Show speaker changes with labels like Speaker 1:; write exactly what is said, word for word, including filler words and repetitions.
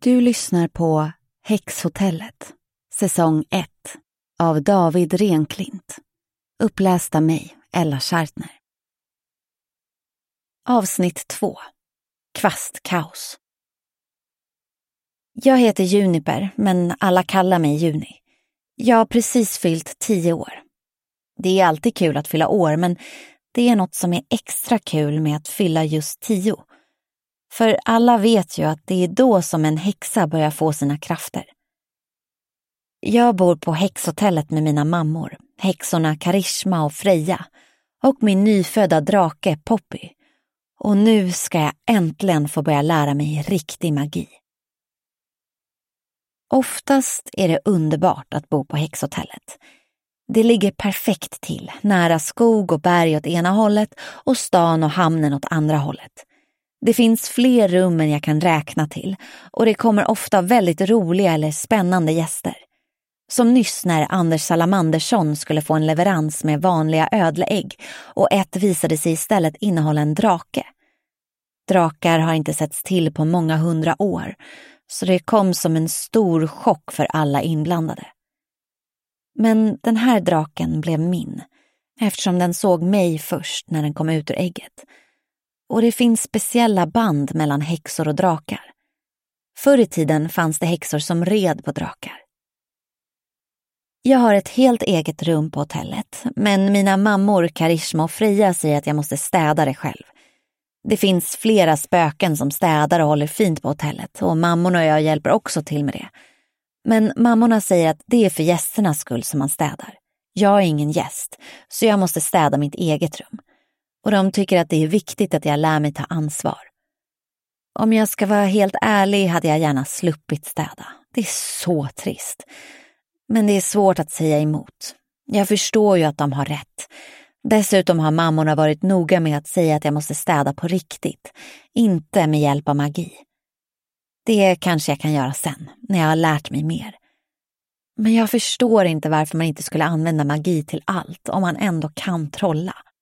Speaker 1: Du lyssnar på Häxhotellet, säsong ett av David Renklint. Uppläst av mig, Ella Schartner. Avsnitt två. Kvastkaos. Jag heter Juniper, men alla kallar mig Juni. Jag har precis fyllt tio år. Det är alltid kul att fylla år, men det är något som är extra kul med att fylla just tio. För alla vet ju att det är då som en häxa börjar få sina krafter. Jag bor på häxhotellet med mina mammor, häxorna Karishma och Freja, och min nyfödda drake Poppy. Och nu ska jag äntligen få börja lära mig riktig magi. Oftast är det underbart att bo på häxhotellet. Det ligger perfekt till, nära skog och berg åt ena hållet och stan och hamnen åt andra hållet. Det finns fler rum än jag kan räkna till, och det kommer ofta väldigt roliga eller spännande gäster. Som nyss när Anders Salamandersson skulle få en leverans med vanliga ödleägg och ett visade sig istället innehålla en drake. Drakar har inte setts till på många hundra år, så det kom som en stor chock för alla inblandade. Men den här draken blev min, eftersom den såg mig först när den kom ut ur ägget. Och det finns speciella band mellan häxor och drakar. Förr i tiden fanns det häxor som red på drakar. Jag har ett helt eget rum på hotellet, men mina mammor Karishma och Freja säger att jag måste städa det själv. Det finns flera spöken som städar och håller fint på hotellet, och mammorna och jag hjälper också till med det. Men mammorna säger att det är för gästernas skull som man städar. Jag är ingen gäst, så jag måste städa mitt eget rum. Och de tycker att det är viktigt att jag lär mig ta ansvar. Om jag ska vara helt ärlig hade jag gärna sluppit städa. Det är så trist. Men det är svårt att säga emot. Jag förstår ju att de har rätt. Dessutom har mammorna varit noga med att säga att jag måste städa på riktigt. Inte med hjälp av magi. Det kanske jag kan göra sen, när jag har lärt mig mer. Men jag förstår inte varför man inte skulle använda magi till allt om man ändå kan trolla.